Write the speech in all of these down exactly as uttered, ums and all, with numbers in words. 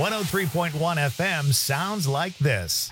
one oh three point one F M sounds like this.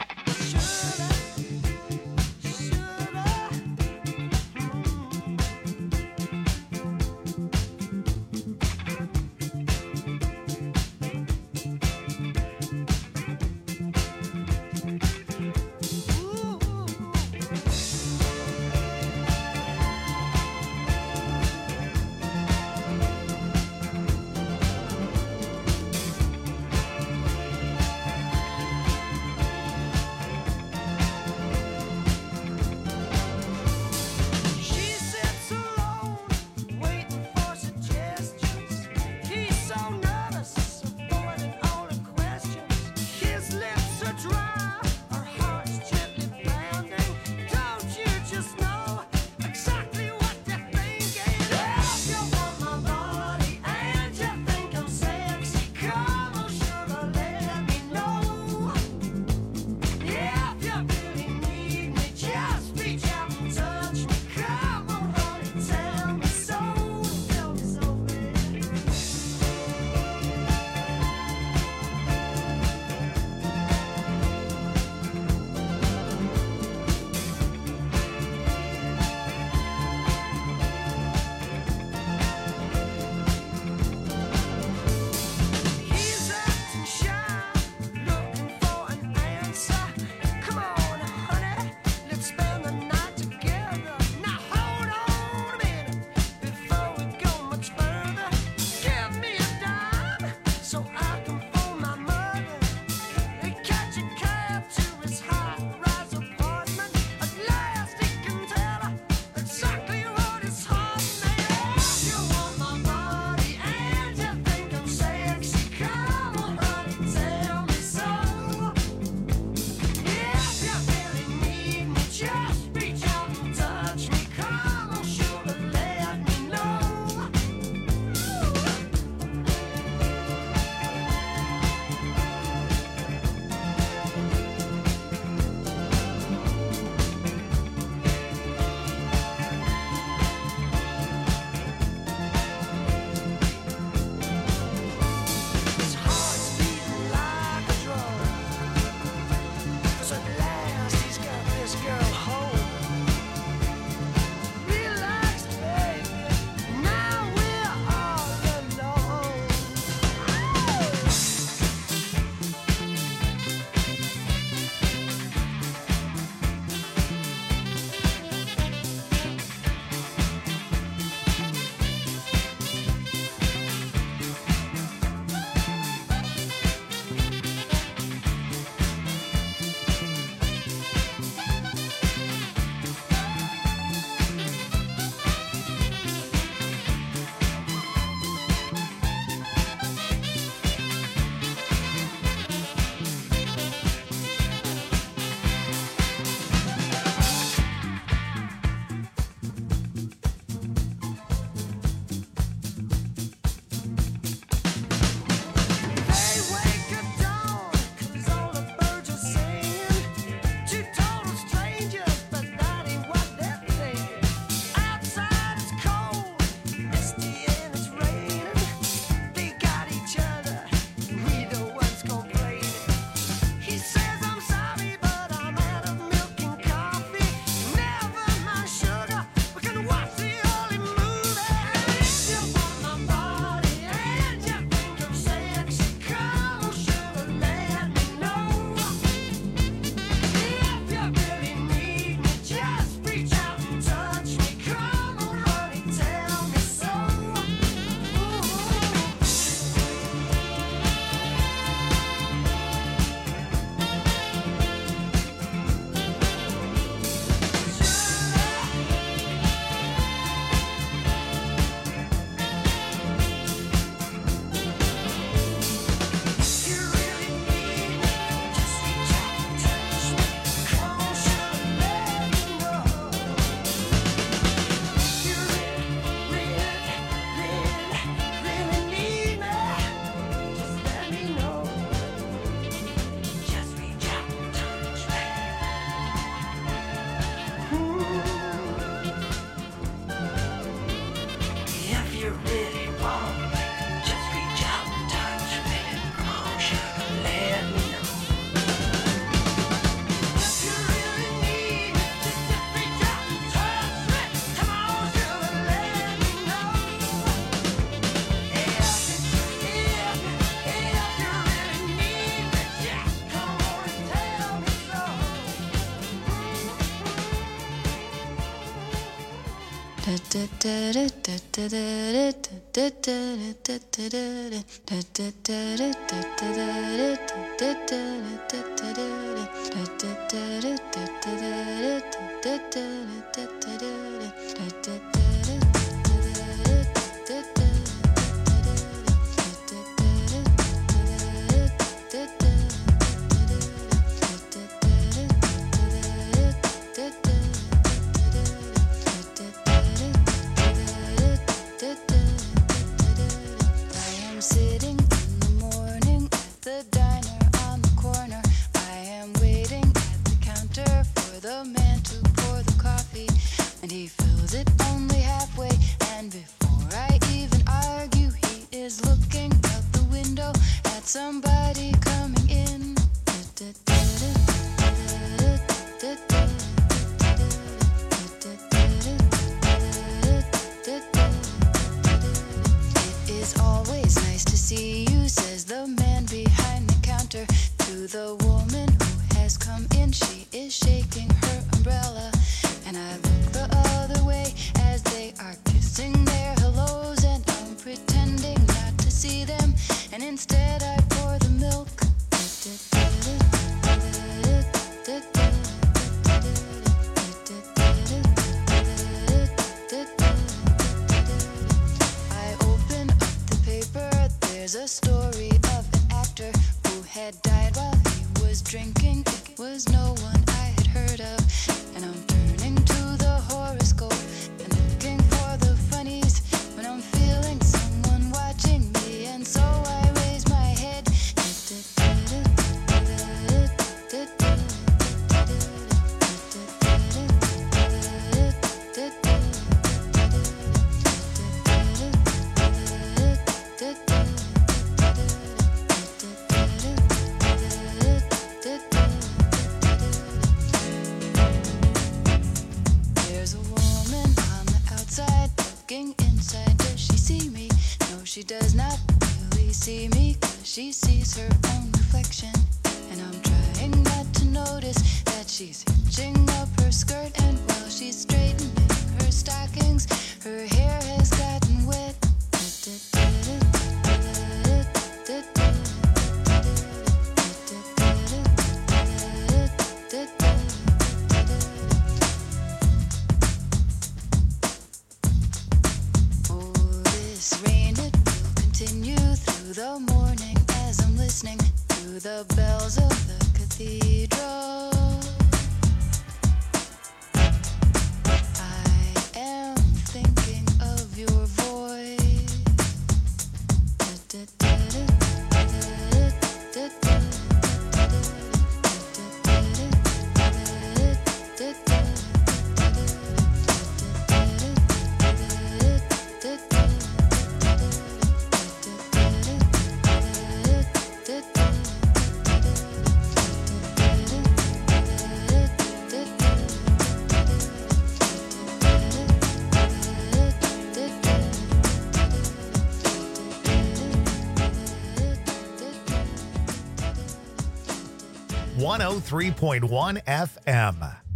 one oh three point one F M.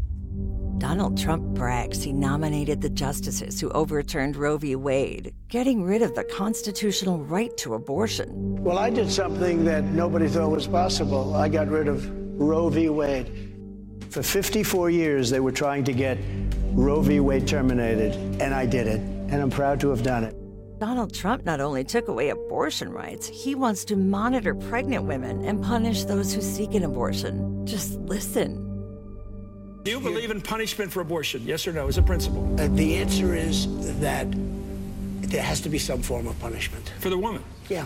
Donald Trump brags he nominated the justices who overturned Roe v. Wade, getting rid of the constitutional right to abortion. Well, I did something that nobody thought was possible. I got rid of Roe v. Wade. For fifty-four years, they were trying to get Roe v. Wade terminated, and I did it, and I'm proud to have done it. Donald Trump not only took away abortion rights, he wants to monitor pregnant women and punish those who seek an abortion. Just listen. Do you believe in punishment for abortion? Yes or no, as a principle? Uh, the answer is that there has to be some form of punishment. For the woman? Yeah.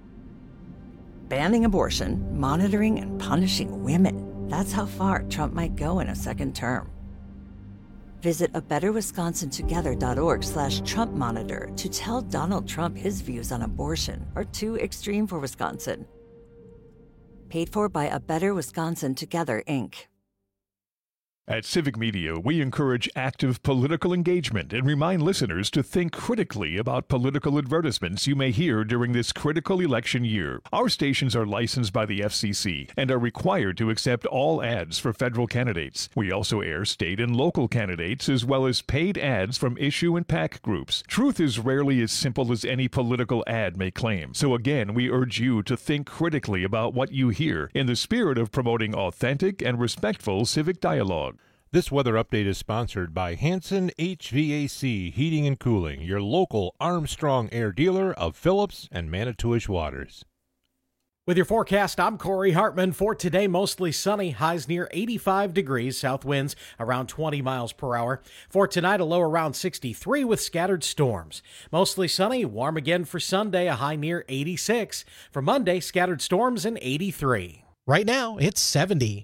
Banning abortion, monitoring and punishing women. That's how far Trump might go in a second term. Visit a better wisconsin together dot org slash Trump monitor to tell Donald Trump his views on abortion are too extreme for Wisconsin. Paid for by A Better Wisconsin Together, Incorporated At Civic Media, we encourage active political engagement and remind listeners to think critically about political advertisements you may hear during this critical election year. Our stations are licensed by the F C C and are required to accept all ads for federal candidates. We also air state and local candidates as well as paid ads from issue and PAC groups. Truth is rarely as simple as any political ad may claim. So again, we urge you to think critically about what you hear in the spirit of promoting authentic and respectful civic dialogue. This weather update is sponsored by Hanson H V A C Heating and Cooling, your local Armstrong Air dealer of Phillips and Manitowish Waters. With your forecast, I'm Corey Hartman. For today, mostly sunny, highs near eighty-five degrees, south winds around twenty miles per hour. For tonight, a low around sixty-three with scattered storms. Mostly sunny, warm again for Sunday, a high near eighty-six. For Monday, scattered storms and eighty-three. Right now, it's seventy.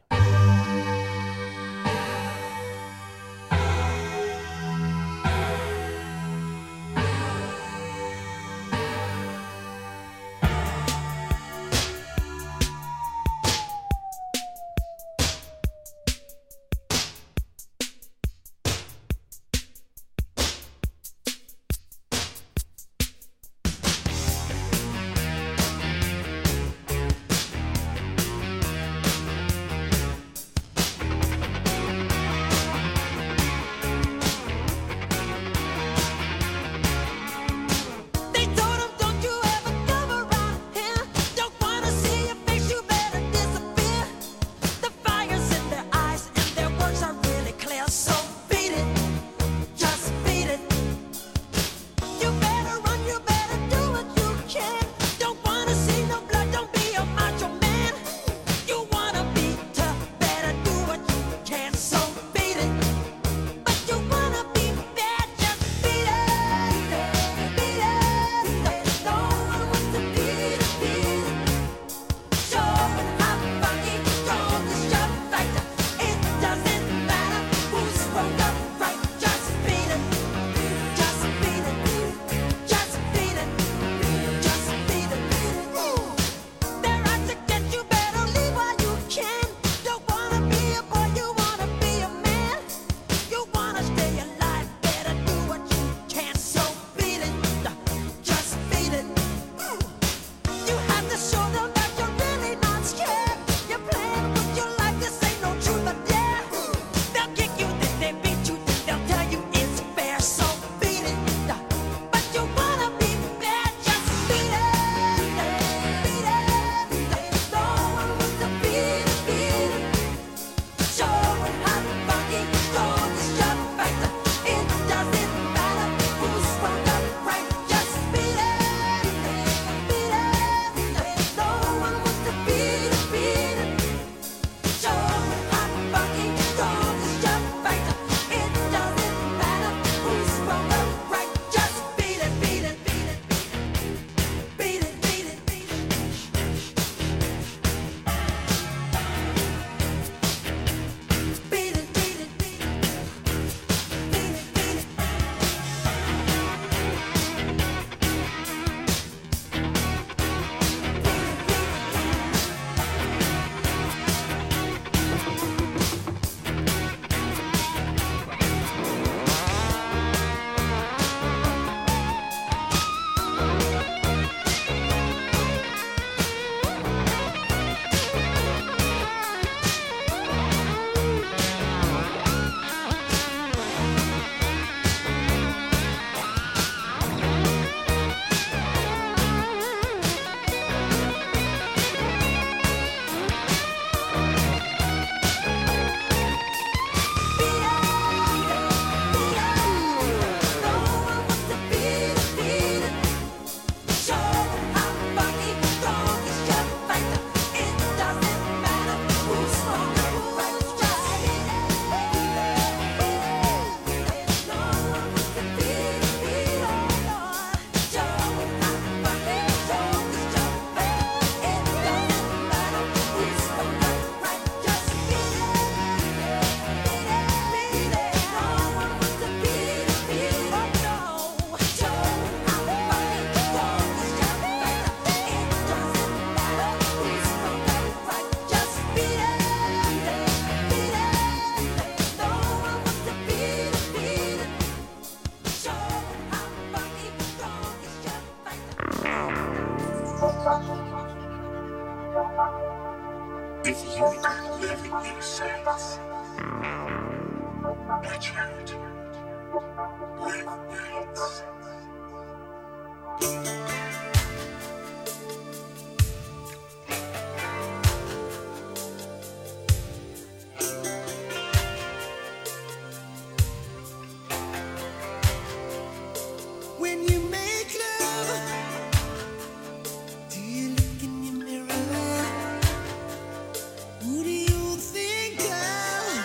Who do you think of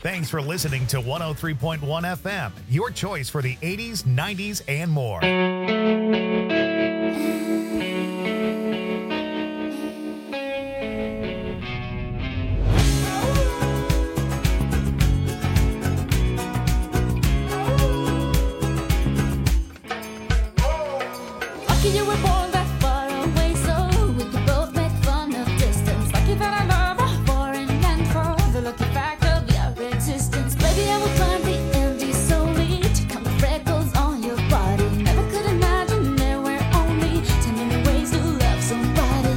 Thanks for listening to one oh three point one F M, your choice for the eighties, nineties, and more. You were born that far away, so we could both make fun of distance. Lucky that I love a foreign land for the lucky fact of your existence. Baby, I will climb the Andes solely to count the freckles on your body. Never could imagine there were only ten million ways to love somebody.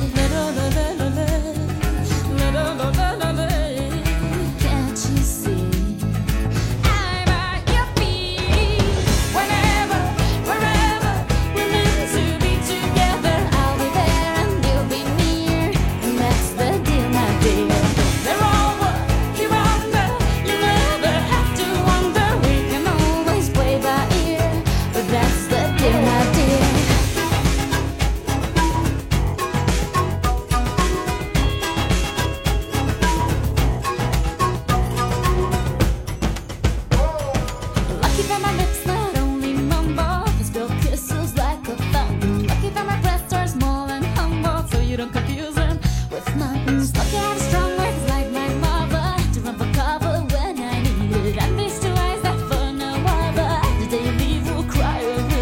Can't you see? I'm at your feet. Whenever, wherever we're meant to be together, I'll be there and you'll be near, and that's the deal, my dear. They're over, you're under, you never have to wonder. We can always play by ear, but that's the deal, my dear. Lucky that my lips not only mumble, they spill kisses like a fountain. Lucky that my breasts are small and humble, so you don't confuse them with mountains. Lucky I have strong words like my mother to run for cover when I need it. And these two eyes that for no other, the day you leave will cry a river.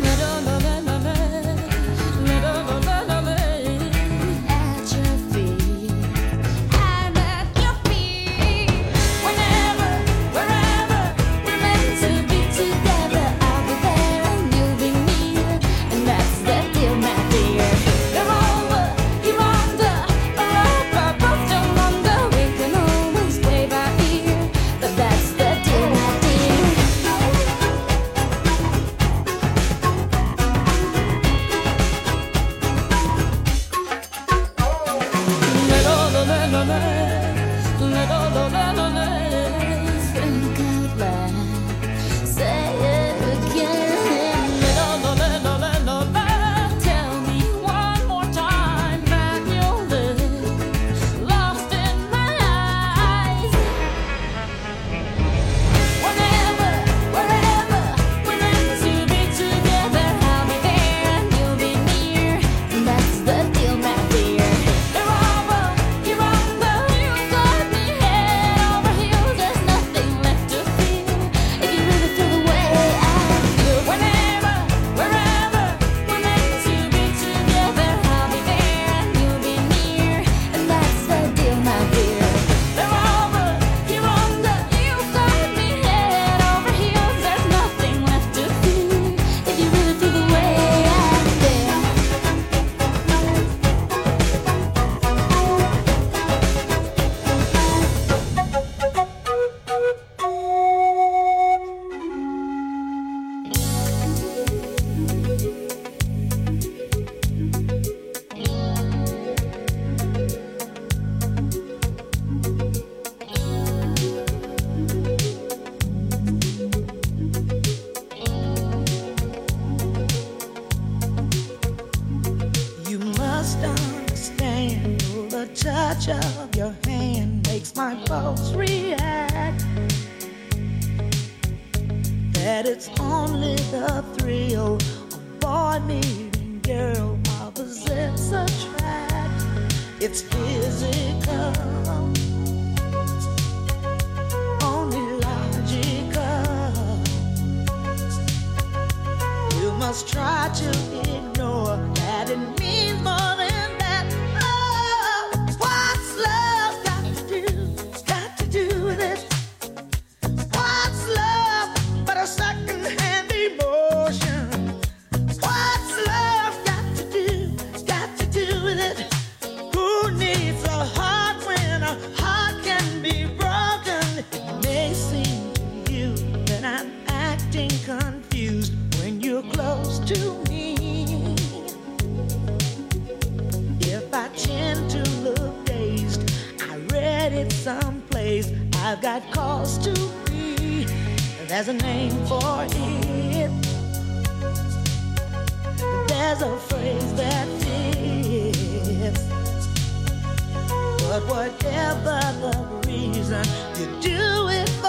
At your feet, I'm at your feet. Whenever, wherever we're meant to be together, I'll be there and you'll be near, and that's the deal, my dear. They're over, you're under, or up, or both don't wonder. We can always play by ear, but that's the deal, my dear. Think out loud, say it again. Tell me one more time that you'll live lost in my eyes. Whenever, wherever we're meant to be together, I'll be there and you'll be near, and that's the deal, my dear. They're over, you're under, you got me head over heels. There's nothing left to feel if you really feel the way I feel. Whenever, wherever we're meant to be together, I'll be there and you'll be near, and that's the deal, my dear. They're over, you're under, you got me head over heels. There's nothing left to feel if you really feel the way I feel. You must understand, the touch of your hand makes my pulse react. That it's only the thrill of boy meeting girl opposites attract. It's physical, only logical. You must try to ignore that it means more than that. Oh, what's love got to do? Got to do with it. What's love but a second-hand emotion? What's love got to do? Got to do with it. Who needs a heart when a heart can be broken? It may seem to you that I'm acting confused when you're close to me. If I tend to look dazed, I read it someplace. I've got cause to be. There's a name for it. There's a phrase that fits. But whatever the reason, you do it for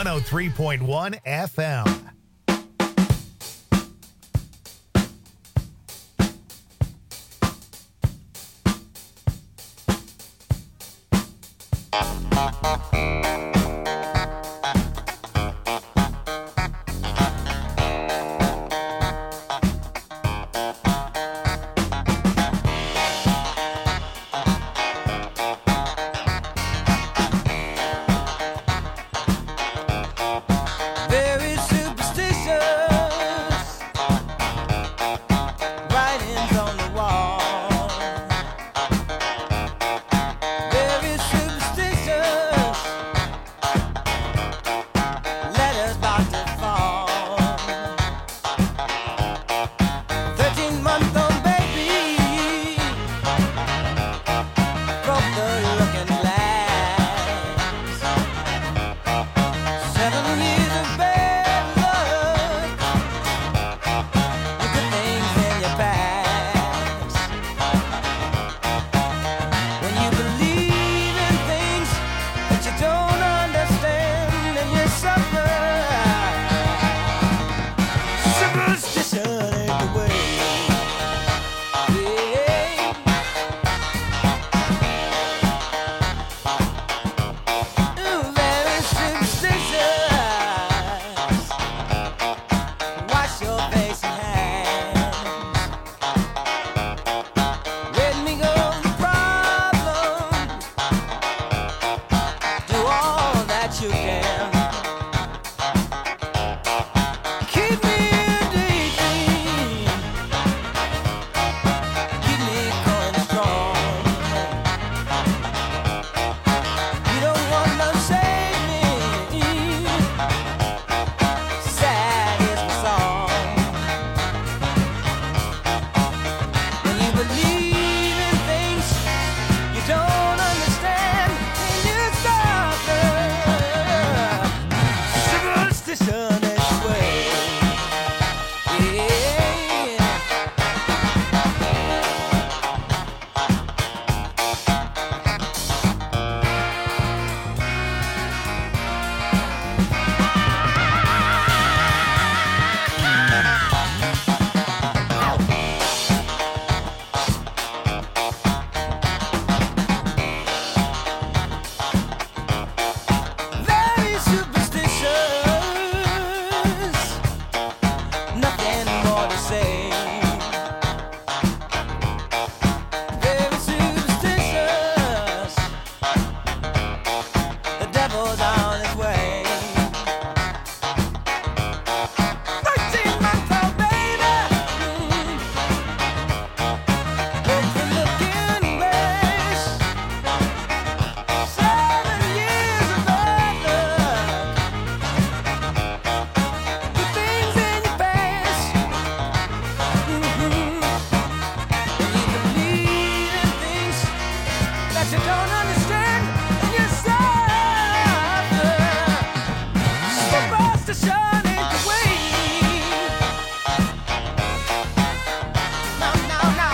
one oh three point one F M. Very superstitious, writings on the wall. Very superstitious, letters about to fall. Thirteen-month-old baby broke the looking glass. Seven years of bad luck, good things in your past. When you believe in things that you don't understand, and you suffer. Superstition ain't the way. Yeah. Ooh, very superstitious. Wash your face and hands. Let me go the problem. Do all that you can. Keep me daydream. Keep me going strong. You don't want to save me. Sad is the song. When you believe in things you don't understand, and you suffer. Superstition is the way. Yeah. Very superstitious, nothing more to say. Very superstitious, the devil's on his way. Thirteen-month-old baby, broke the looking glass. Seven years of bad luck, good things in your past. Mhm. When you believe in things that you don't understand, and you suffer. Superstition ain't the way. No, no, no.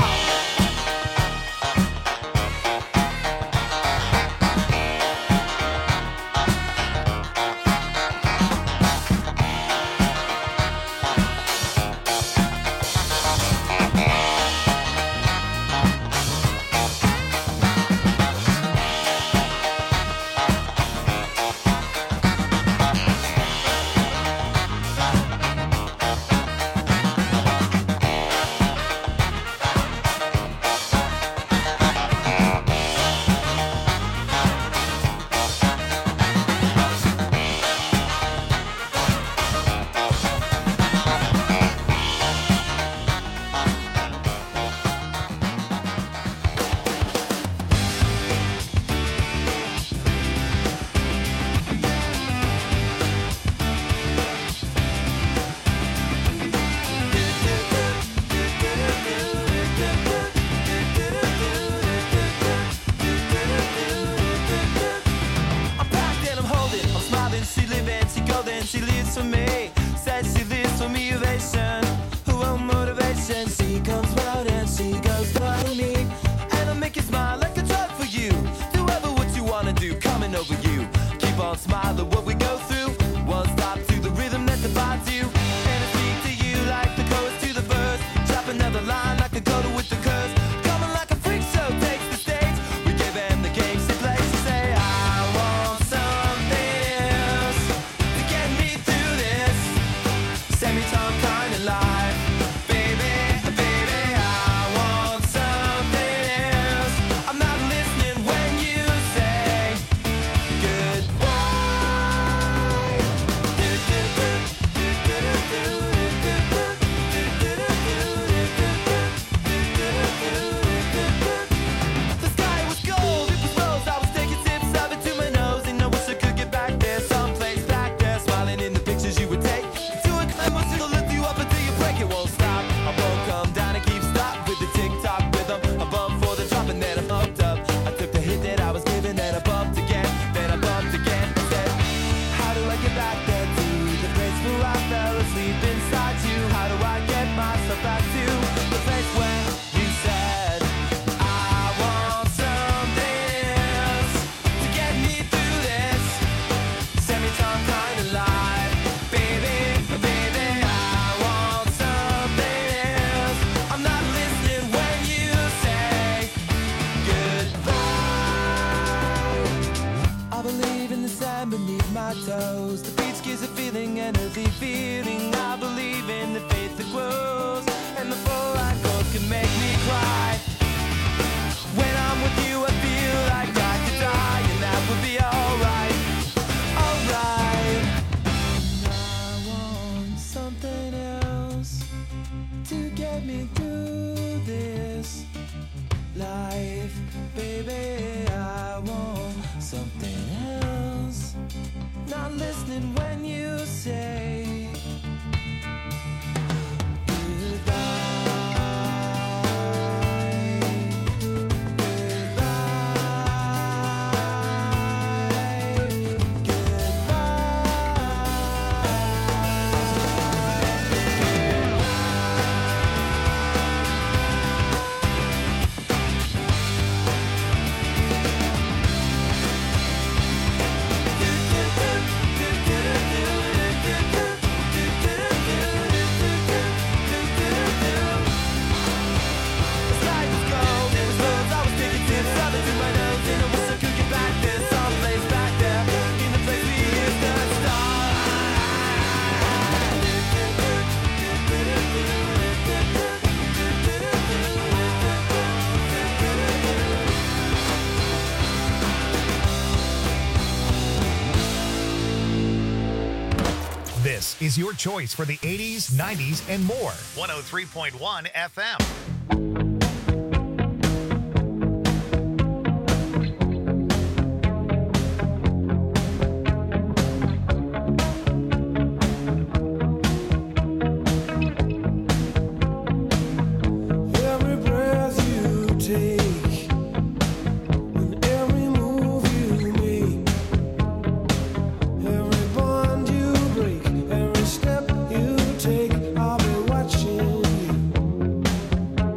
I'm packed and I'm holding, I'm smiling, she living, she golden, she lives for me. Says she lives for me, ovation. Who want motivation? She comes round and she goes by me. And I'll make you smile like a drug for you. Do ever what you wanna do, coming over you. Keep on smiling, what we go through. life, baby, I want something else. Not listening when you say This is your choice for the eighties, nineties, and more. one oh three point one F M. every breath you take and every move you make, every bond you break, every step you take, I'll be watching you.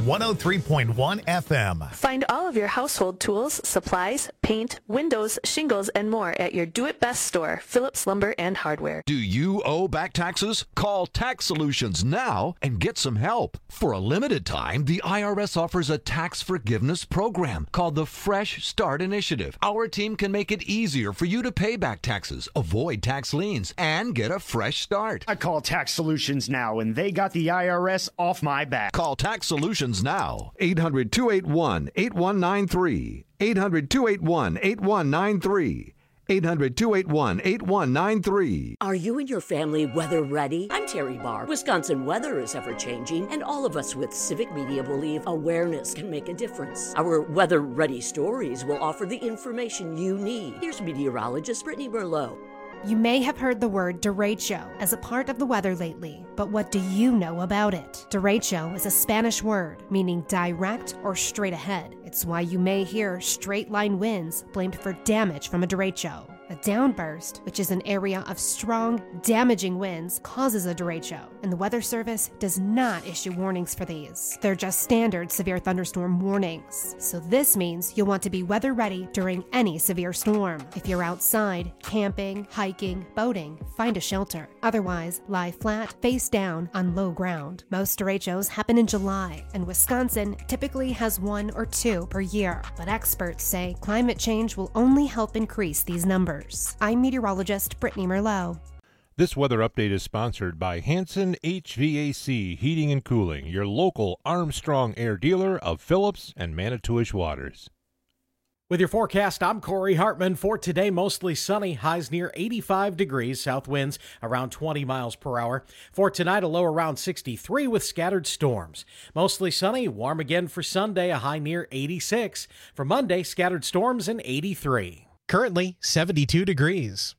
one oh three point one F M. Find all of your household tools, supplies, paint, windows, shingles, and more at your Do It Best store, Phillips Lumber and Hardware. Do you owe back taxes? Call Tax Solutions now and get some help. For a limited time, the I R S offers a tax forgiveness program called the Fresh Start Initiative. Our team can make it easier for you to pay back taxes, avoid tax liens, and get a fresh start. I call Tax Solutions now, and they got the I R S off my back. Call Tax Solutions now. eight hundred, two eight one, eight one nine three. eight hundred, two eight one, eight one nine three. eight hundred, two eight one, eight one nine three. Are you and your family weather ready? I'm Terry Barr. Wisconsin weather is ever changing, and all of us with Civic Media believe awareness can make a difference. Our weather ready stories will offer the information you need. Here's meteorologist Brittany Merlot. You may have heard the word derecho as a part of the weather lately, but what do you know about it? Derecho is a Spanish word meaning direct or straight ahead. It's why you may hear straight line winds blamed for damage from a derecho. A downburst, which is an area of strong, damaging winds, causes a derecho, and the Weather Service does not issue warnings for these. They're just standard severe thunderstorm warnings. So this means you'll want to be weather ready during any severe storm. If you're outside, camping, hiking, boating, find a shelter. Otherwise, lie flat, face down, on low ground. Most derechos happen in July, and Wisconsin typically has one or two per year. But experts say climate change will only help increase these numbers. I'm meteorologist Brittany Merlot. This weather update is sponsored by Hanson H V A C Heating and Cooling, your local Armstrong Air dealer of Phillips and Manitowish Waters. With your forecast, I'm Corey Hartman. For today, mostly sunny, highs near eighty-five degrees, south winds around twenty miles per hour. For tonight, a low around sixty-three with scattered storms. Mostly sunny, warm again for Sunday, a high near eighty-six. For Monday, scattered storms and eighty-three. Currently seventy-two degrees.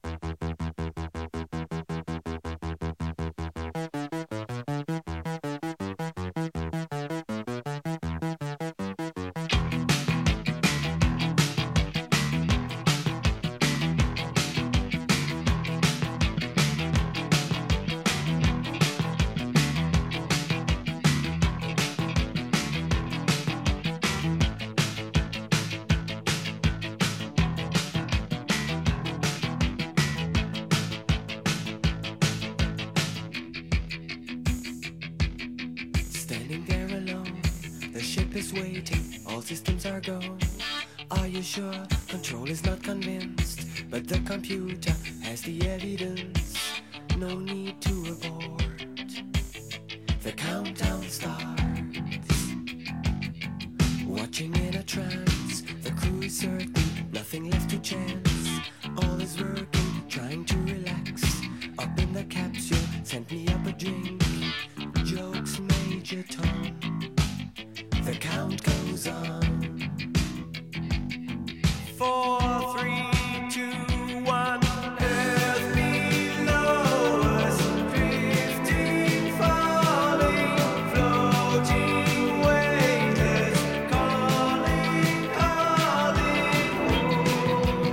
Standing there alone, the ship is waiting, all systems are go. Are you sure? Control is not convinced, but the computer has the evidence. No need to abort. The countdown starts. Watching in a trance, the crew is certain, nothing left to chance. All is working, trying to relax. Up in the capsule, sent me up a drink. Jokes, Major Tom. The count goes on. Four, three, two, one. Earth below us, drifting, falling, floating, weightless, calling, calling home.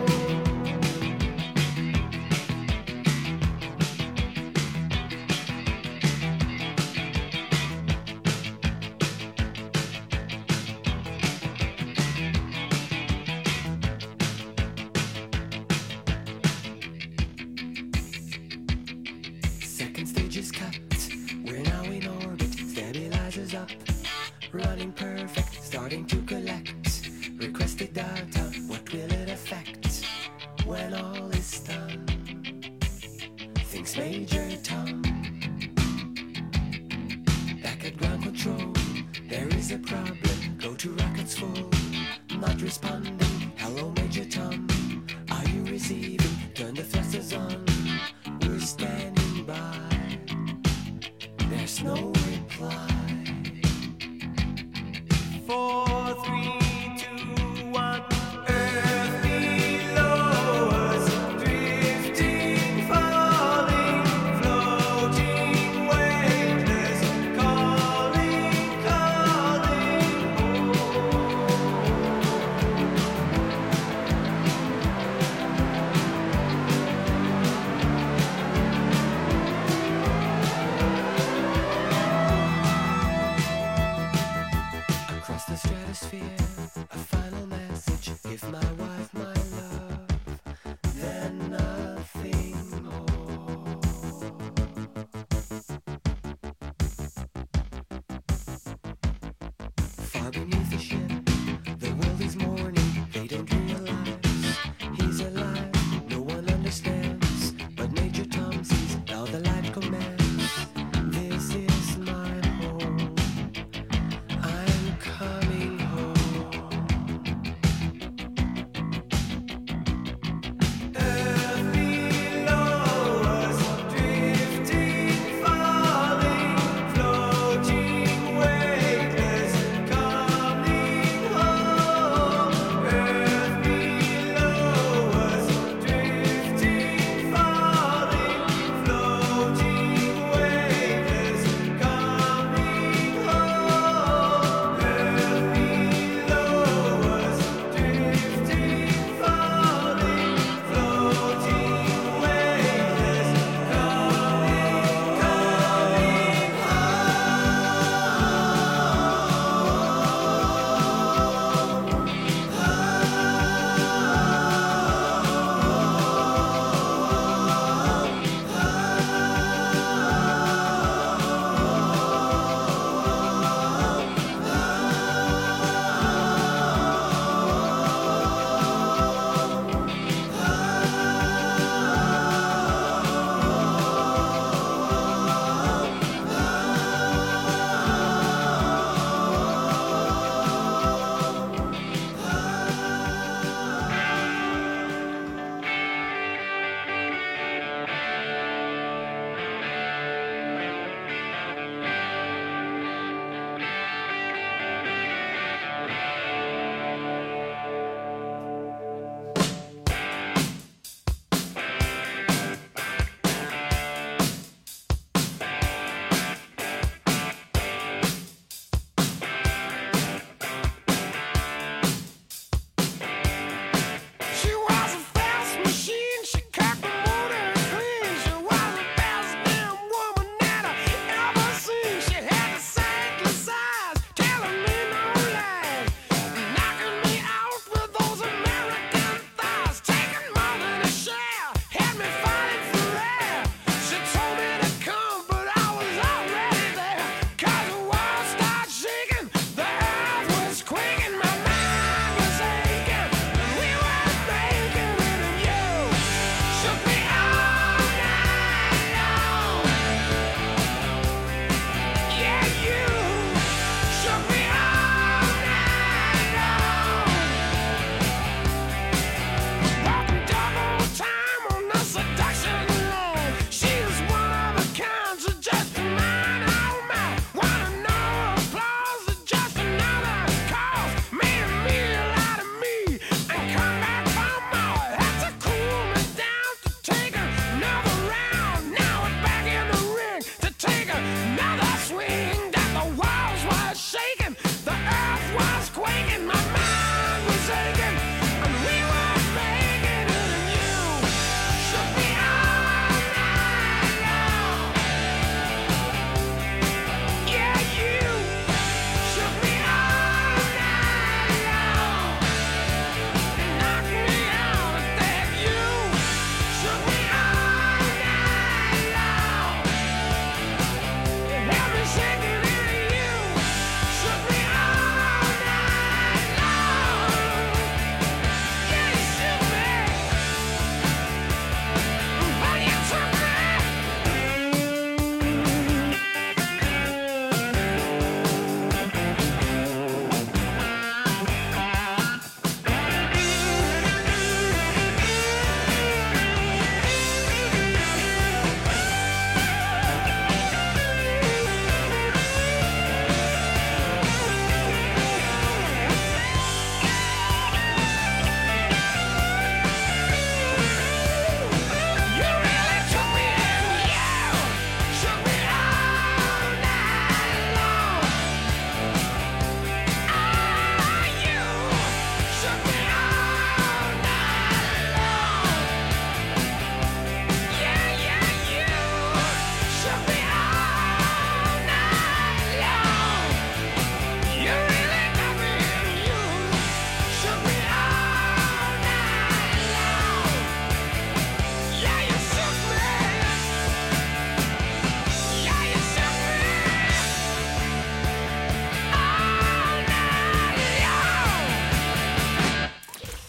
Second stage is cut. We're now in orbit. Stabilizers up. Running perfect. Starting to collect. Requested data. What will it affect when all is done? Thinks Major Tom. Back at ground control. There is a problem. Go to rockets full. Not responding. Hello, Major Tom. Are you receiving? Turn the thrusters on. We're standing by. There's no reply. Four, three, two, one. Earth below us, drifting, falling, floating, weightless, calling, calling home. the stratosphere, a final message. Give my wife my love, then nothing more. Far beneath the ship, the world is mourning. They don't realize he's alive. No one understands, but Major Tom sees how the light commands. This is my home. I'm coming home.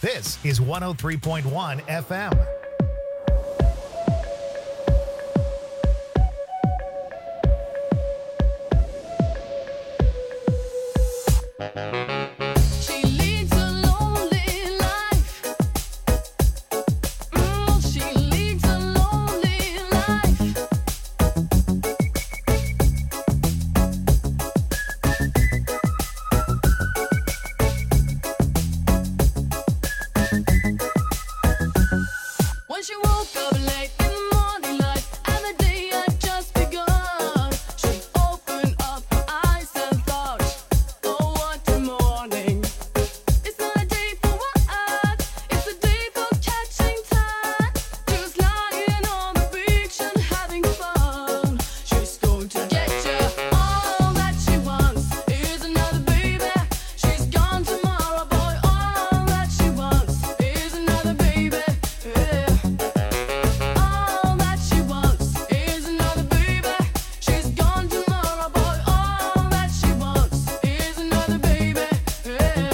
This is one oh three point one F M. She leads a lonely life. Mm, she leads a lonely life. When she woke up late in the morning light and the day had just begun, she opened up her eyes and thought, oh, what a morning. It's not a day for what? It's a day for catching time. Just lying on the beach and having fun. She's going to get you. All that she wants is another baby. She's gone tomorrow, boy. All that she wants is another baby. Yeah. All that she wants is another baby. She's gone tomorrow, boy. All that she wants is another baby. Yeah.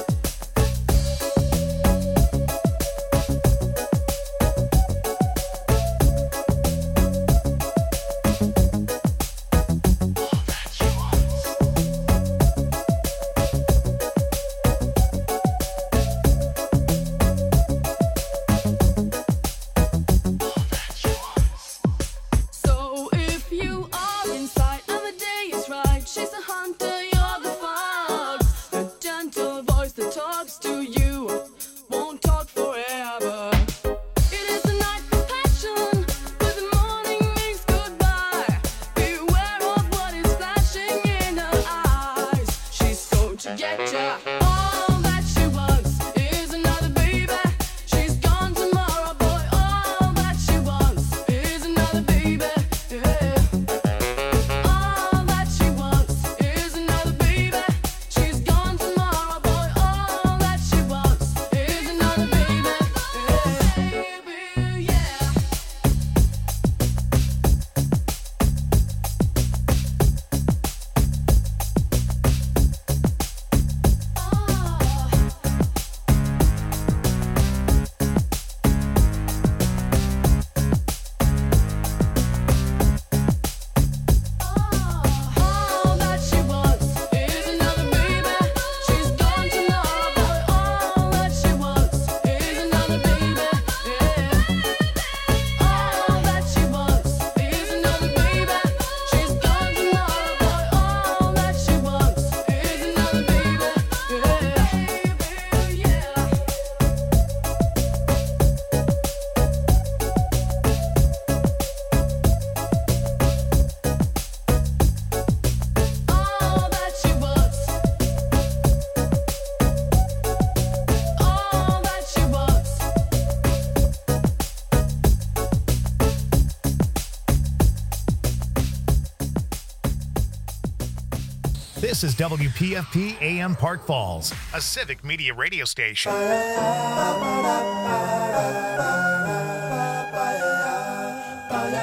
So if you are inside and the day is right, she's a hunter, you're the fox. The gentle voice that talks to you won't talk forever. It is a night for passion, but the morning means goodbye. Beware of what is flashing in her eyes. She's going to get ya. All that she wants is another baby. She's gone tomorrow, boy. All that she wants is another baby. Yeah. All that she wants is another baby. She's gone tomorrow, boy. All that she wants is another baby. Yeah. Baby, yeah. All that she wants is another baby. She's gone tomorrow, boy. All that she wants is another baby. Yeah. All that she wants is another baby. She's gone tomorrow, boy. All that she wants is another baby. Yeah. Yeah. All that she wants. All that she wants. This is W P F P A M Park Falls, a civic media radio station.